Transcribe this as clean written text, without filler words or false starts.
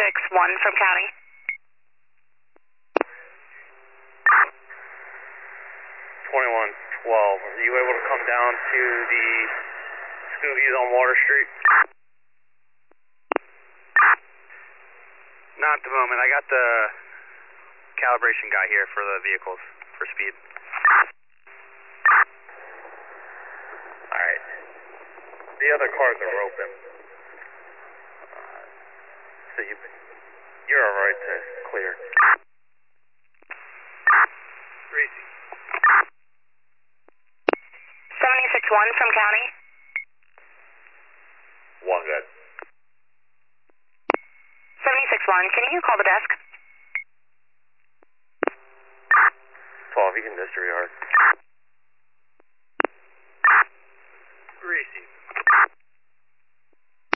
76-1 from county. 2112, are you able to come down to the Scoobies on Water Street? Not at the moment. I got the calibration guy here for the vehicles for speed. Alright. The other cars are open. So you're alright to clear. Gracie. 76-1 from county. 1 good. 76-1, can you call the desk? 12, you can disregard.